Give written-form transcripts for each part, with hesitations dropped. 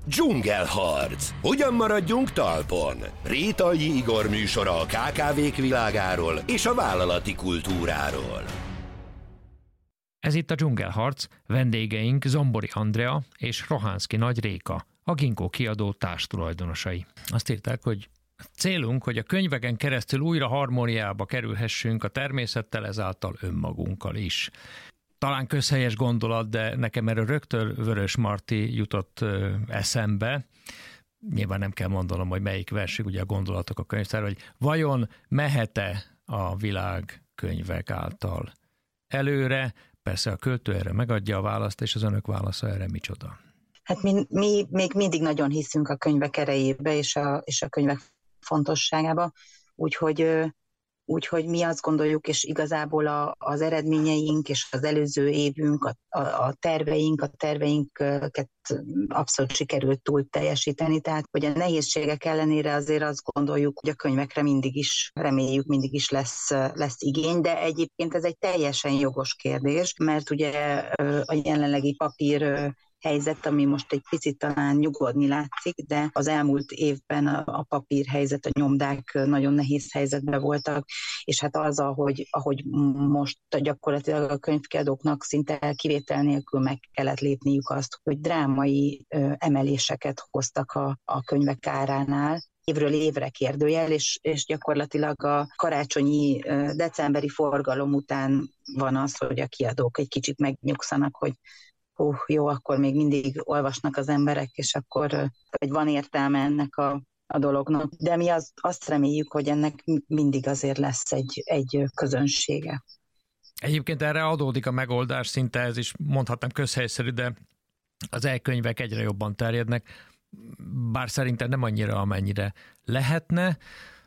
Dzsungelharc. Hogyan maradjunk talpon? Rétai Igor műsora a KKV-k világáról és a vállalati kultúráról. Ez itt a Dzsungelharc, vendégeink Zombori Andrea és Rohánszky Nagy Réka, a Ginkgo kiadó társtulajdonosai. Azt írták, hogy célunk, hogy a könyveken keresztül újra harmóniába kerülhessünk a természettel, ezáltal önmagunkkal is. Talán közhelyes gondolat, de nekem erről rögtön Vörös Marti jutott eszembe. Nyilván nem kell mondanom, hogy melyik versük, ugye a gondolatok a könyvtár, hogy vajon mehet-e a világ könyvek által előre? Persze a költő erre megadja a választ, és az önök válasza erre micsoda? Hát mi még mindig nagyon hiszünk a könyvek erejébe és a könyvek fontosságába, úgyhogy mi azt gondoljuk, és igazából az eredményeink és az előző évünk, a terveinket abszolút sikerült túl teljesíteni, tehát hogy a nehézségek ellenére azért azt gondoljuk, hogy a könyvekre mindig is lesz igény, de egyébként ez egy teljesen jogos kérdés, mert ugye a jelenlegi papír helyzet, ami most egy picit talán nyugodni látszik, de az elmúlt évben a papírhelyzet, a nyomdák nagyon nehéz helyzetben voltak, és hát az, ahogy most gyakorlatilag a könyvkiadóknak szinte kivétel nélkül meg kellett lépniük azt, hogy drámai emeléseket hoztak a könyvek áránál, évről évre kérdőjel, és gyakorlatilag a karácsonyi decemberi forgalom után van az, hogy a kiadók egy kicsit megnyugszanak, hogy jó, akkor még mindig olvasnak az emberek, és akkor hogy van értelme ennek a dolognak. De mi azt reméljük, hogy ennek mindig azért lesz egy közönsége. Egyébként erre adódik a megoldás, szinte ez is mondhatnám közhelyszerű, de az e-könyvek egyre jobban terjednek, bár szerintem nem annyira, amennyire lehetne,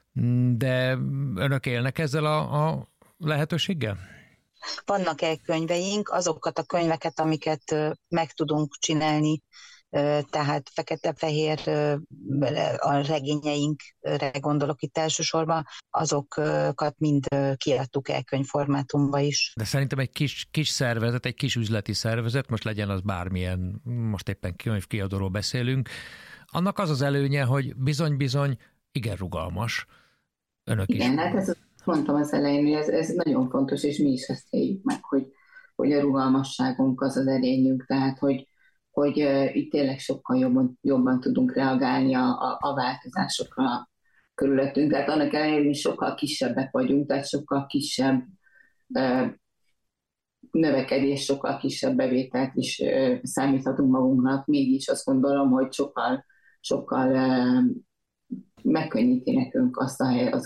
de önök élnek ezzel a lehetőséggel? Vannak e-könyveink, azokat a könyveket, amiket meg tudunk csinálni, tehát fekete-fehér, a regényeinkre gondolok itt elsősorban, azokat mind kiadtuk e-könyv formátumba is. De szerintem egy kis szervezet, egy kis üzleti szervezet, most legyen az bármilyen, most éppen könyvkiadóról beszélünk, annak az az előnye, hogy bizony-bizony igen rugalmas. Önök igen, is. Hát ez mondtam az elején, hogy ez nagyon fontos, és mi is ezt éljük meg, hogy a rugalmasságunk az erényünk, tehát hogy itt tényleg sokkal jobban tudunk reagálni a változásokra körülöttünk. Tehát annak ellenére, hogy sokkal kisebbek vagyunk, tehát sokkal kisebb növekedés, sokkal kisebb bevételt is számíthatunk magunknak. Mégis azt gondolom, hogy sokkal megkönnyíti nekünk azt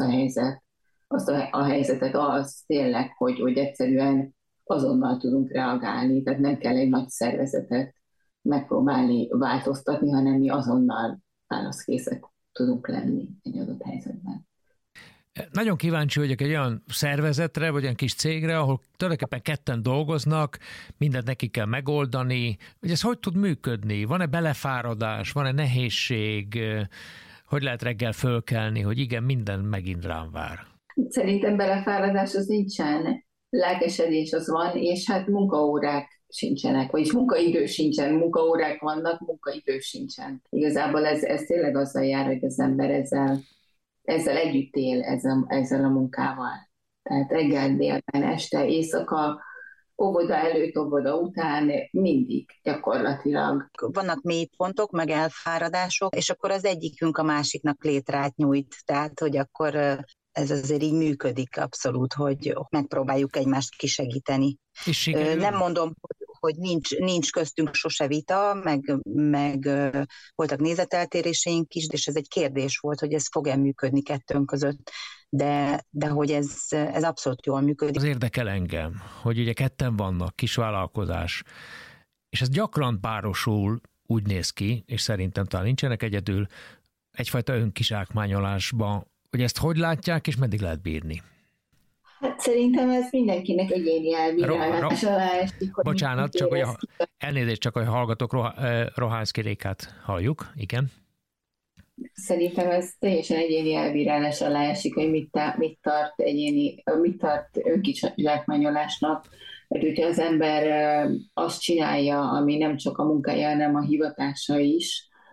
a helyzetet az tényleg, hogy egyszerűen azonnal tudunk reagálni, tehát nem kell egy nagy szervezetet megpróbálni változtatni, hanem mi azonnal válaszkészek tudunk lenni egy adott helyzetben. Nagyon kíváncsi vagyok egy olyan szervezetre, vagy olyan kis cégre, ahol tulajdonképpen ketten dolgoznak, mindent neki kell megoldani, hogy ez hogy tud működni? Van-e belefáradás, van-e nehézség, hogy lehet reggel fölkelni, hogy igen, minden megint rám vár? Szerintem belefáradás az nincsen, lelkesedés az van, és hát munkaórák sincsenek, vagyis munkaidő sincsen, munkaórák vannak, munkaidő sincsen. Igazából ez tényleg azzal jár, hogy az ember ezzel együtt él, ezzel a munkával. Tehát reggel, délben, este, éjszaka, óvoda előtt, óvoda után, mindig gyakorlatilag. Vannak mélypontok, meg elfáradások, és akkor az egyikünk a másiknak létrát nyújt. Tehát, hogy akkor ez azért így működik abszolút, hogy megpróbáljuk egymást kisegíteni. Nem mondom, hogy nincs köztünk sose vita, meg voltak nézeteltéréseink is, és ez egy kérdés volt, hogy ez fog-e működni kettőnk között, de hogy ez abszolút jól működik. Az érdekel engem, hogy ugye ketten vannak, kisvállalkozás, és ez gyakran párosul, úgy néz ki, és szerintem talán nincsenek egyedül, egyfajta önkizsákmányolásba, hogy ezt hogy látják, és meddig lehet bírni? Hát szerintem ez mindenkinek egyéni elbírálás alá esik. Bocsánat, elnézést, csak hogy hallgatok, Rohánszky Rékát halljuk, igen. Szerintem ez teljesen egyéni elbírálás alá esik, hogy mit tart önkizsákmányolásnak. Mert hogyha az ember azt csinálja, ami nem csak a munkája, hanem a hivatása is,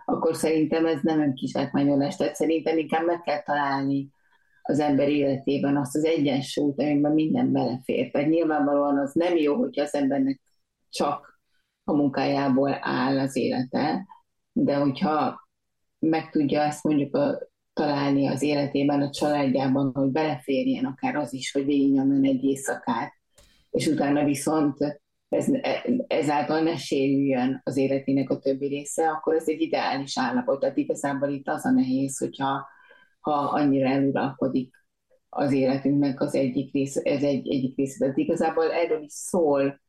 akkor szerintem ez nem önkizsákmányolás. Tehát szerintem inkább meg kell találni az ember életében azt az egyensúlyt, amiben minden belefér. Tehát nyilvánvalóan az nem jó, hogyha az embernek csak a munkájából áll az élete, de hogyha meg tudja ezt mondjuk találni az életében, a családjában, hogy beleférjen akár az is, hogy végignyomjon egy éjszakát, és utána viszont ezáltal ne sérüljön az életének a többi része, akkor ez egy ideális állapot. Tehát igazából itt az a nehéz, hogyha annyira eluralkodik az életünknek az egyik része, ez egyik része. Tehát igazából erről is szól,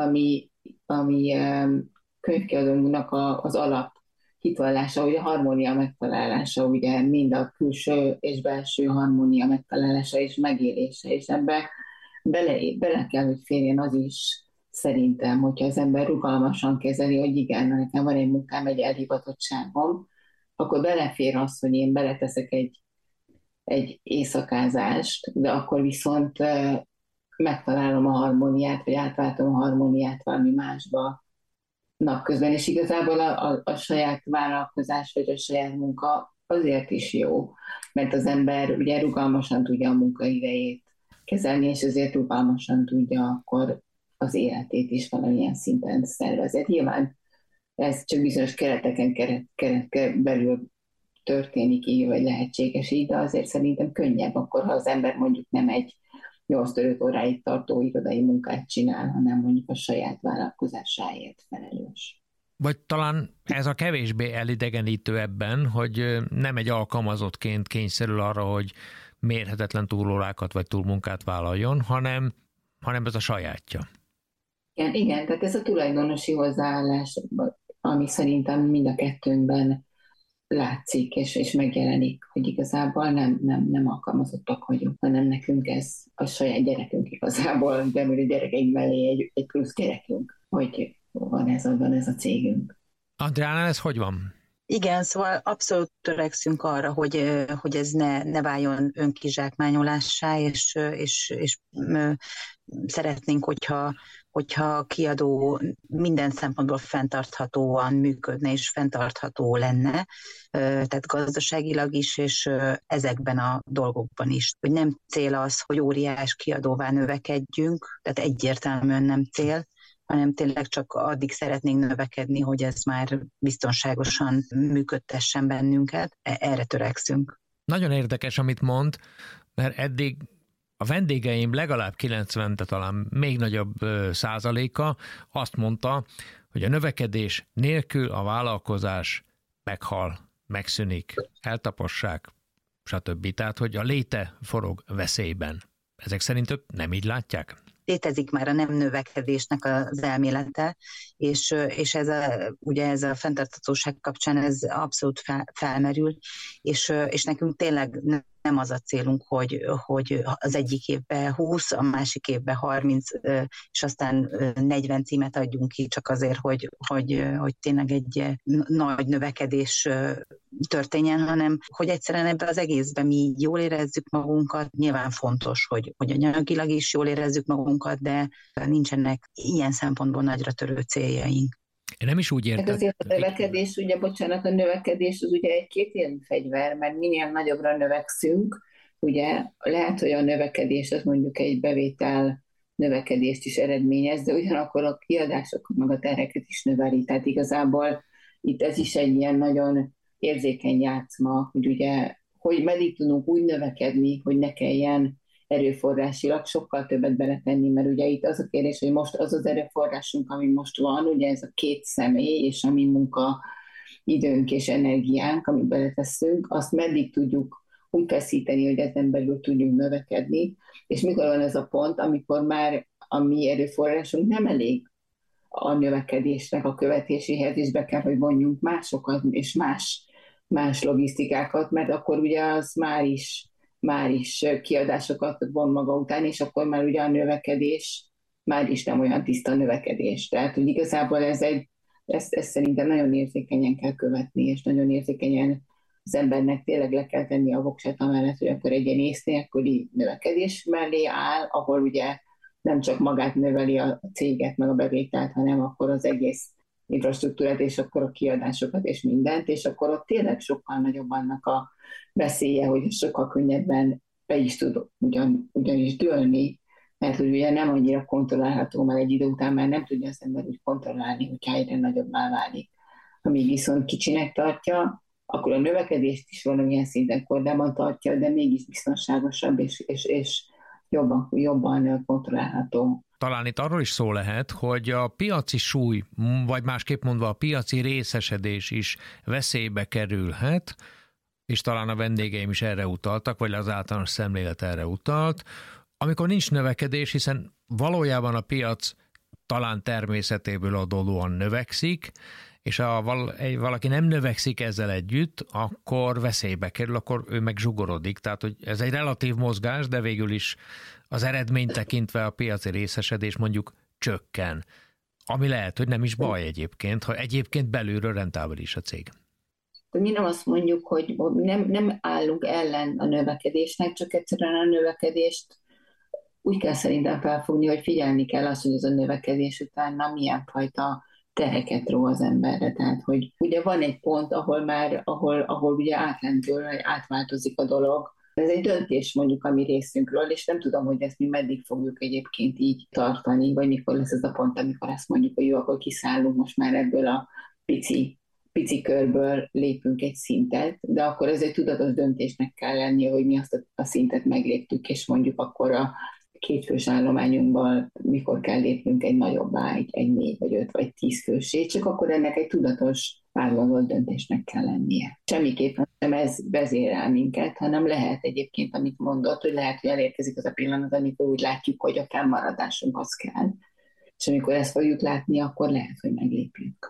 ami könyvkiadónknak az alap hitvallása, hogy a harmónia megtalálása, ugye mind a külső és belső harmónia megtalálása és megélése, és ebbe bele kell, hogy férjen az is, szerintem, hogyha az ember rugalmasan kezeli, hogy igen, nekem van egy munkám, egy elhivatottságom, akkor belefér az, hogy én beleteszek egy éjszakázást, de akkor viszont megtalálom a harmóniát, vagy átváltom a harmóniát valami másba napközben, és igazából a saját vállalkozás, vagy a saját munka azért is jó, mert az ember ugye rugalmasan tudja a munkaidejét kezelni, és azért rugalmasan tudja akkor az életét is valamilyen szinten szervezett. Nyilván ez csak bizonyos kereteken belül történik így, vagy lehetséges így, de azért szerintem könnyebb akkor, ha az ember mondjuk nem egy 8-5 óráig tartó irodai munkát csinál, hanem mondjuk a saját vállalkozásáért felelős. Vagy talán ez a kevésbé elidegenítő ebben, hogy nem egy alkalmazottként kényszerül arra, hogy mérhetetlen túlórákat vagy túlmunkát vállaljon, hanem ez a sajátja. Igen, tehát ez a tulajdonosi hozzáállás, ami szerintem mind a kettőnkben látszik és megjelenik, hogy igazából nem alkalmazottak vagyunk, hanem nekünk ez a saját gyerekünk igazából, de a gyerekeink mellé egy plusz gyerekünk, hogy van ez a cégünk. Adriána, ez hogy van? Igen, szóval abszolút törekszünk arra, hogy ez ne váljon önkizsákmányolássá, és szeretnénk, hogyha a kiadó minden szempontból fenntarthatóan működne és fenntartható lenne, tehát gazdaságilag is, és ezekben a dolgokban is. Hogy nem cél az, hogy óriás kiadóvá növekedjünk, tehát egyértelműen nem cél, hanem tényleg csak addig szeretnénk növekedni, hogy ez már biztonságosan működtessen bennünket. Erre törekszünk. Nagyon érdekes, amit mond, mert eddig a vendégeim legalább 90, de talán még nagyobb százaléka azt mondta, hogy a növekedés nélkül a vállalkozás meghal, megszűnik, eltapossák, stb. Tehát, hogy a léte forog veszélyben. Ezek szerint ők nem így látják? Létezik már a nem növekedésnek az elmélete, és ugye ez a fenntarthatóság kapcsán ez abszolút felmerül, és nekünk tényleg nem az a célunk, hogy az egyik évben 20, a másik évben 30, és aztán 40 címet adjunk ki, csak azért, hogy tényleg egy nagy növekedés történjen, hanem hogy egyszerűen ebben az egészben mi jól érezzük magunkat. Nyilván fontos, hogy anyagilag is jól érezzük magunkat, de nincsenek ilyen szempontból nagyra törő céljaink. Én nem is úgy értem. Hát azért a növekedés, ugye, bocsánat, a növekedés az ugye egy kétélű fegyver, mert minél nagyobbra növekszünk, ugye lehet, hogy a növekedés az mondjuk egy bevétel növekedést is eredményez, de ugyanakkor a kiadásokat meg a terheket is növeli. Tehát igazából itt ez is egy ilyen nagyon érzékeny játszma, hogy ugye, hogy meddig tudunk úgy növekedni, hogy ne kelljen erőforrásilag sokkal többet beletenni, mert ugye itt az a kérdés, hogy most az az erőforrásunk, ami most van, ugye ez a 2 személy, és a mi munka időnk és energiánk, amit beletesszünk, azt meddig tudjuk úgy feszíteni, hogy ezen belül tudjunk növekedni, és mikor van ez a pont, amikor már a mi erőforrásunk nem elég a növekedésnek a követéséhez, és be kell, hogy vonjunk másokat, és más logisztikákat, mert akkor ugye az már is kiadásokat von maga után, és akkor már ugye a növekedés már is nem olyan tiszta növekedés. Tehát, hogy igazából ezt szerintem nagyon érzékenyen kell követni, és nagyon érzékenyen az embernek tényleg le kell tenni a voksát amellett, hogy akkor egy ilyen ész nélküli növekedés mellé áll, ahol ugye nem csak magát növeli a céget, meg a bevételt, hanem akkor az egész infrastruktúrát, és akkor a kiadásokat, és mindent, és akkor ott tényleg sokkal nagyobb annak a veszélye, hogy sokkal könnyebben be is tud ugyanis dőlni, mert hogy ugye nem annyira kontrollálható, mert egy idő után már nem tudja az ember úgy kontrollálni, hogyha egyre nagyobbá válik. Amíg viszont kicsinek tartja, akkor a növekedést is valamilyen szinten kordában tartja, de mégis biztonságosabb és jobban kontrollálható. Talán itt arról is szó lehet, hogy a piaci súly, vagy másképp mondva a piaci részesedés is veszélybe kerülhet, és talán a vendégeim is erre utaltak, vagy az általános szemlélet erre utalt, amikor nincs növekedés, hiszen valójában a piac talán természetéből adódóan növekszik, és ha valaki nem növekszik ezzel együtt, akkor veszélybe kerül, akkor ő meg zsugorodik. Tehát, hogy ez egy relatív mozgás, de végül is az eredményt tekintve a piaci részesedés mondjuk csökken. Ami lehet, hogy nem is baj egyébként, ha egyébként belülről rentábilis a cég. Mi nem azt mondjuk, hogy nem állunk ellen a növekedésnek, csak egyszerűen a növekedést úgy kell szerintem felfogni, hogy figyelni kell azt, hogy ez a növekedés utána milyen fajta terheket ró az emberre. Tehát, hogy ugye van egy pont, ahol ugye átlendül, átváltozik a dolog. Ez egy döntés mondjuk a mi részünkről, és nem tudom, hogy ezt mi meddig fogjuk egyébként így tartani, vagy mikor lesz ez a pont, amikor azt mondjuk, hogy jó, akkor kiszállunk most már ebből a pici körből, lépünk egy szintet, de akkor ez egy tudatos döntésnek kell lennie, hogy mi azt a szintet megléptük, és mondjuk akkor a kétfős állományunkban mikor kell lépnünk egy nagyobbá, egy 4 vagy 5 vagy 10 fősé, csak akkor ennek egy tudatos, átgondolt döntésnek kell lennie. Semmiképpen nem ez vezérel minket, hanem lehet egyébként, amit mondott, hogy lehet, hogy elérkezik az a pillanat, amikor úgy látjuk, hogy a fennmaradásunk az kell. És amikor ezt fogjuk látni, akkor lehet, hogy meglépjük.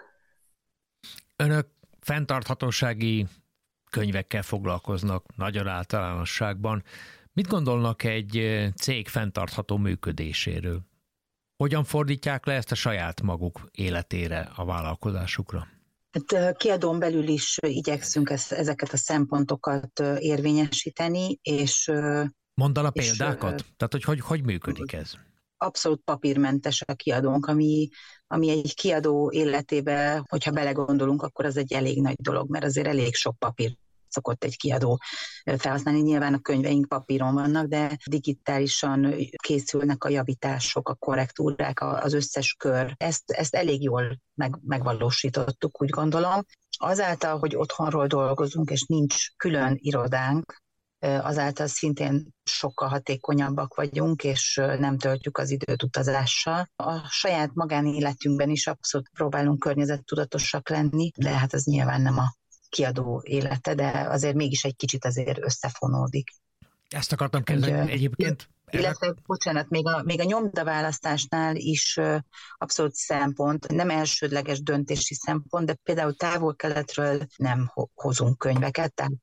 Önök fenntarthatósági könyvekkel foglalkoznak nagyon általánosságban. Mit gondolnak egy cég fenntartható működéséről? Hogyan fordítják le ezt a saját maguk életére, a vállalkozásukra? Hát kiadón belül is igyekszünk ezeket a szempontokat érvényesíteni, és... Mondd el a példákat? Tehát, hogy működik ez? Abszolút papírmentes a kiadónk, ami egy kiadó életébe, hogyha belegondolunk, akkor az egy elég nagy dolog, mert azért elég sok papír szokott egy kiadó felhasználni. Nyilván a könyveink papíron vannak, de digitálisan készülnek a javítások, a korrektúrák, az összes kör. Ezt elég jól megvalósítottuk, úgy gondolom. Azáltal, hogy otthonról dolgozunk, és nincs külön irodánk, azáltal szintén sokkal hatékonyabbak vagyunk, és nem töltjük az időt utazással. A saját magánéletünkben is abszolút próbálunk környezettudatosak lenni, de hát az nyilván nem a kiadó élete, de azért mégis egy kicsit azért összefonódik. Ezt akartam kérdezni egyébként. Illetve, bocsánat, még a nyomdaválasztásnál is abszolút szempont, nem elsődleges döntési szempont, de például Távol-Keletről nem hozunk könyveket, tehát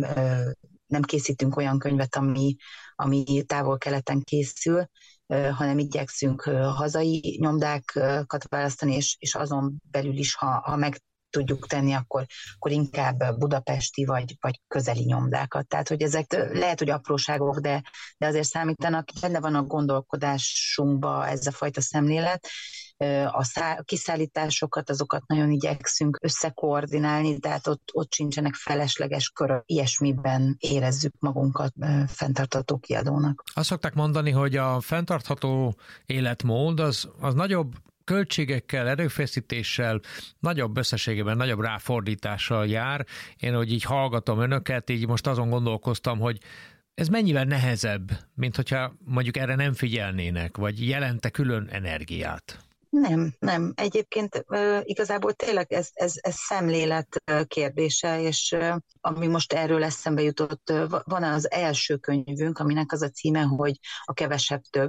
nem készítünk olyan könyvet, ami Távol-Keleten készül, hanem igyekszünk hazai nyomdákat választani, és azon belül is, ha meg tudjuk tenni, akkor inkább budapesti vagy közeli nyomdákat. Tehát, hogy ezek lehet, hogy apróságok, de azért számítanak. Benne van a gondolkodásunkba ez a fajta szemlélet. A kiszállításokat, azokat nagyon igyekszünk összekoordinálni, tehát ott sincsenek felesleges körök. Ilyesmiben érezzük magunkat fenntartható kiadónak. Azt szokták mondani, hogy a fenntartható életmód az nagyobb költségekkel, erőfeszítéssel, nagyobb összességében, nagyobb ráfordítással jár. Én, hogy így hallgatom önöket, így most azon gondolkoztam, hogy ez mennyivel nehezebb, mint hogyha mondjuk erre nem figyelnének, vagy jelente külön energiát? Nem. Egyébként igazából tényleg ez szemlélet kérdése, és ami most erről eszembe jutott, van az első könyvünk, aminek az a címe, hogy a kevesebb több.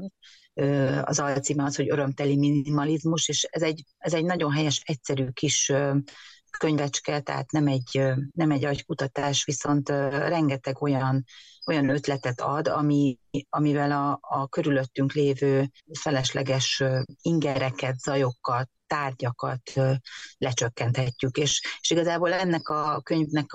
Az alcíme az, hogy örömteli minimalizmus, és ez egy nagyon helyes, egyszerű kis könyvecske, tehát nem egy agykutatás, viszont rengeteg olyan ötletet ad, amivel a körülöttünk lévő felesleges ingereket, zajokat, tárgyakat lecsökkenthetjük. És igazából ennek a könyvnek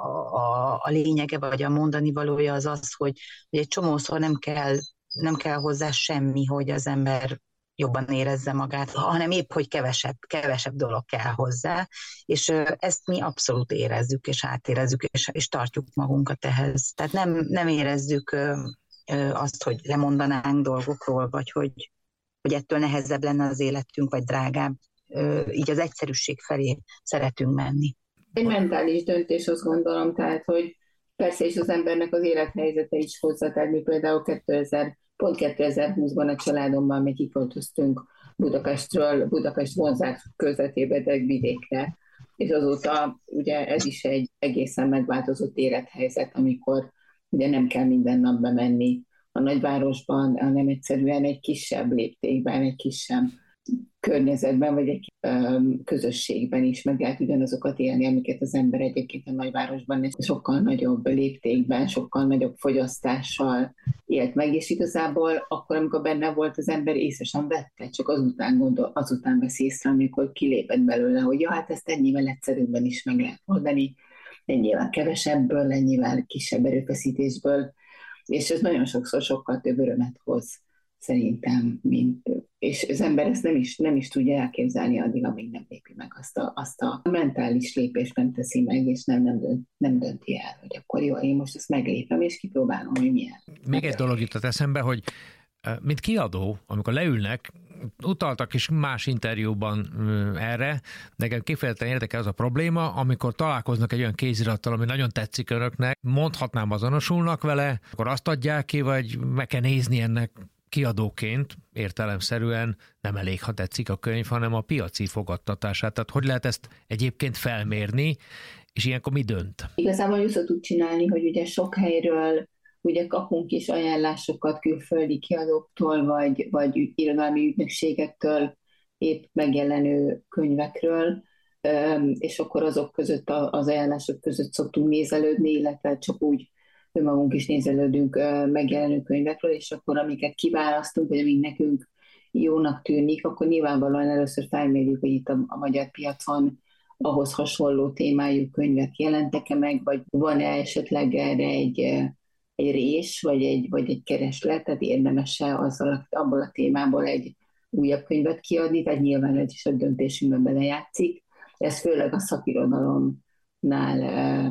a lényege, vagy a mondani valója az, hogy egy csomószor nem kell hozzá semmi, hogy az ember jobban érezze magát, hanem épp, hogy kevesebb dolog kell hozzá, és ezt mi abszolút érezzük, és átérezzük, és tartjuk magunkat ehhez. Tehát nem érezzük azt, hogy lemondanánk dolgokról, vagy hogy ettől nehezebb lenne az életünk, vagy drágább. Így az egyszerűség felé szeretünk menni. Egy mentális döntés, azt gondolom, tehát, hogy persze is az embernek az élethelyzete is hozzátenni, például pont 2020-ban a családommal mi kiköltöztünk Budapest vonzás közvetébe, de vidékre, és azóta ugye ez is egy egészen megváltozott élethelyzet, amikor ugye nem kell minden nap bemenni a nagyvárosban, hanem egyszerűen egy kisebb léptékben, egy kisebb környezetben, vagy egy közösségben is meg lehet ugyanazokat élni, amiket az ember egyébként a nagyvárosban és sokkal nagyobb léptékben, sokkal nagyobb fogyasztással élt meg, és igazából akkor, amikor benne volt az ember, észre sem vette, csak azután vesz észre, amikor kilépett belőle, hogy ja, hát ezt ennyivel egyszerűbben is meg lehet oldani, ennyivel kevesebből, ennyivel kisebb erőfeszítésből, és ez nagyon sokszor sokkal több örömet hoz szerintem, és az ember ezt nem is tudja elképzelni addig, amíg nem lépi meg azt a mentális lépést nem teszi meg, és nem dönti el, hogy akkor jó, én most ezt meglépem, és kipróbálom, hogy milyen. Még egy dolog jutott eszembe, hogy mint kiadó, amikor leülnek, utaltak is más interjúban erre, nekem kifejezetten érdekel az a probléma, amikor találkoznak egy olyan kézirattal, ami nagyon tetszik önöknek, mondhatnám azonosulnak vele, akkor azt adják ki, vagy meg kell nézni ennek kiadóként, értelemszerűen nem elég, ha tetszik a könyv, hanem a piaci fogadtatását. Tehát hogy lehet ezt egyébként felmérni, és ilyenkor mi dönt? Igazából úgy szoktuk csinálni, hogy ugye sok helyről ugye kapunk is ajánlásokat külföldi kiadóktól, vagy irodalmi ügynökségektől, épp megjelenő könyvekről, és akkor azok között, az ajánlások között szoktunk nézelődni, illetve csak úgy önmagunk is nézelődünk megjelenő könyvekről, és akkor amiket kiválasztunk, vagy amik nekünk jónak tűnik, akkor nyilvánvalóan először felmérjük, hogy itt a magyar piacon ahhoz hasonló témájú könyvek jelentek-e meg, vagy van-e esetleg erre egy rés, vagy egy kereslet, tehát érdemes-e abból a témából egy újabb könyvet kiadni, tehát nyilván ez is a döntésünkben belejátszik. Ez főleg a szakirodalomnál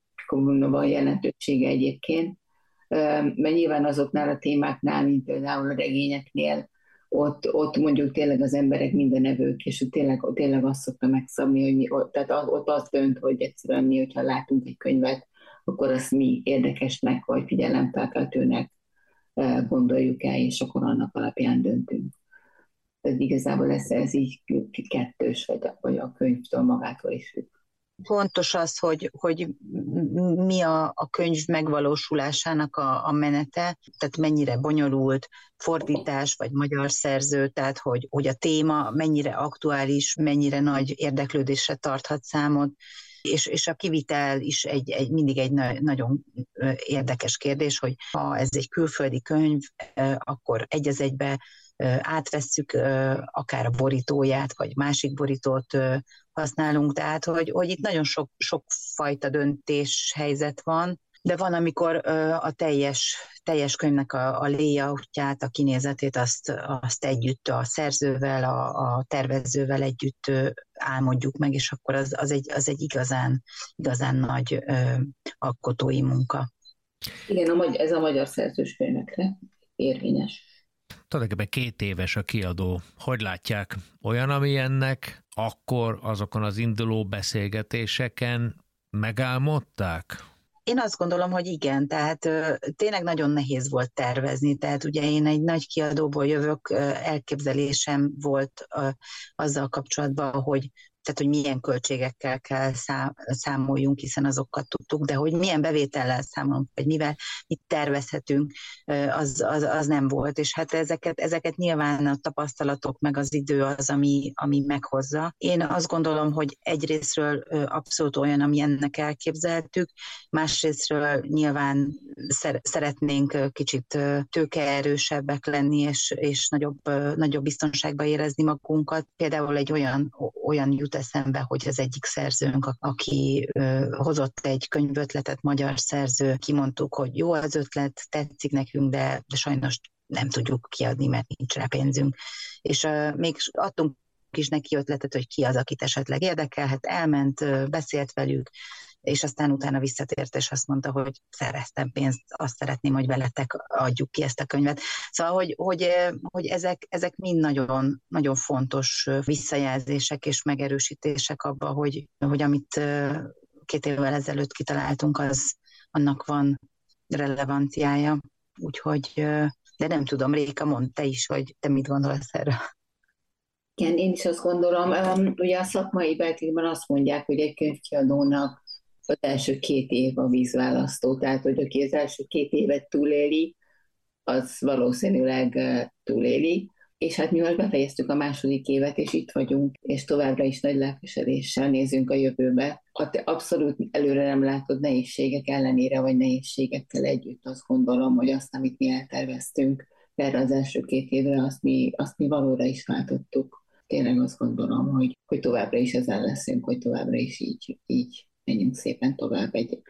van jelentősége egyébként, mert nyilván azoknál a témáknál, mint például a regényeknél, ott mondjuk tényleg az emberek mindenevők, és tényleg azt szokta megszabni, hogy tehát ott az dönt, hogy egyszerűen mi, hogyha látunk egy könyvet, akkor azt mi érdekesnek, vagy figyelemfelkeltőnek gondoljuk el, és akkor annak alapján döntünk. Tehát igazából ez így kettős, vagy a könyvtől magától is függ. Fontos az, hogy mi a könyv megvalósulásának a menete, tehát mennyire bonyolult, fordítás vagy magyar szerző, tehát hogy a téma mennyire aktuális, mennyire nagy érdeklődésre tarthat számot, és a kivitel is mindig egy nagyon érdekes kérdés, hogy ha ez egy külföldi könyv, akkor egy az egybe átvesszük akár a borítóját, vagy másik borítót használunk, tehát hogy itt nagyon sok fajta döntéshelyzet van, de van, amikor a teljes könyvnek a layoutját, a kinézetét azt együtt a szerzővel, a tervezővel együtt álmodjuk meg, és akkor az egy igazán nagy alkotói munka. Igen, ez a magyar szerzős könyvekre érvényes. Tulajdonképpen 2 éves a kiadó. Hogy látják? Olyan, amilyennek akkor azokon az induló beszélgetéseken megálmodták? Én azt gondolom, hogy igen, tehát tényleg nagyon nehéz volt tervezni, tehát ugye én egy nagy kiadóból jövök, elképzelésem volt azzal kapcsolatban, hogy milyen költségekkel kell számoljunk, hiszen azokat tudtuk, de hogy milyen bevétellel számolunk, vagy mit tervezhetünk, az nem volt. És hát ezeket nyilván a tapasztalatok meg az idő az, ami meghozza. Én azt gondolom, hogy egyrészről abszolút olyan, ami ennek elképzeltük, másrészről nyilván szeretnénk kicsit tőkeerősebbek lenni, és nagyobb biztonságba érezni magunkat. Például egy olyan jut eszembe, hogy az egyik szerzőnk, aki hozott egy könyvötletet, magyar szerző, kimondtuk, hogy jó az ötlet, tetszik nekünk, de sajnos nem tudjuk kiadni, mert nincs rá pénzünk. És még adtunk is neki ötletet, hogy ki az, akit esetleg érdekelhet, elment, beszélt velük, és aztán utána visszatért, és azt mondta, hogy szereztem pénzt, azt szeretném, hogy veletek adjuk ki ezt a könyvet. Szóval, hogy ezek mind nagyon, nagyon fontos visszajelzések és megerősítések abban, hogy amit 2 évvel ezelőtt kitaláltunk, annak van relevanciája. Úgyhogy, de nem tudom, Réka, mondd te is, hogy te mit gondolsz erről. Igen, én is azt gondolom, ugye a szakmai beltében azt mondják, hogy egy könyvkiadónak az első 2 év a vízválasztó, tehát hogy aki az első 2 évet túléli, az valószínűleg túléli, és hát mi most befejeztük a második évet, és itt vagyunk, és továbbra is nagy lelkesedéssel nézünk a jövőbe. Ha te abszolút előre nem látod nehézségek ellenére, vagy nehézségekkel együtt, azt gondolom, hogy azt, amit mi elterveztünk erre az első 2 évre, azt mi valóra is váltottuk. Tényleg azt gondolom, hogy továbbra is ezen leszünk, hogy továbbra is így menjünk szépen tovább egy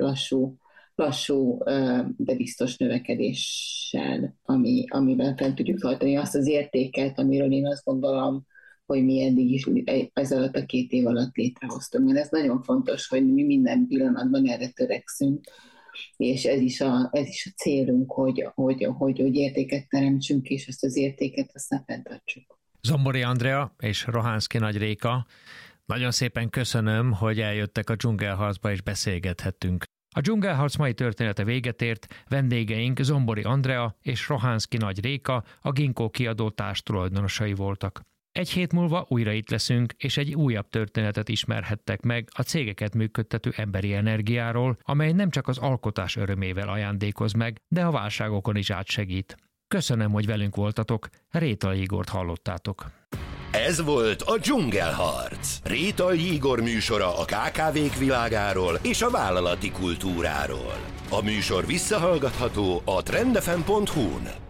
lassú, de biztos növekedéssel, amivel fent tudjuk tartani azt az értéket, amiről én azt gondolom, hogy mi eddig is ez alatt a 2 év alatt létrehoztunk. Mert ez nagyon fontos, hogy mi minden pillanatban erre törekszünk, és ez is a célunk, hogy értéket teremtsünk, és ezt az értéket aztán fenntartsuk. Zombori Andrea és Rohanski Nagy Réka, nagyon szépen köszönöm, hogy eljöttek a Dzsungelharcba és beszélgethettünk. A Dzsungelharc mai története véget ért, vendégeink Zombori Andrea és Rohanski Nagy Réka, a Ginkgo kiadó társtulajdonosai voltak. 1 hét múlva újra itt leszünk, és egy újabb történetet ismerhettek meg a cégeket működtető emberi energiáról, amely nem csak az alkotás örömével ajándékoz meg, de a válságokon is átsegít. Köszönöm, hogy velünk voltatok, Rétai Igort hallottátok. Ez volt a Dzsungelharc. Rétai Igor műsora a KKV-k világáról és a vállalati kultúráról. A műsor visszahallgatható a trendfm.hu-n.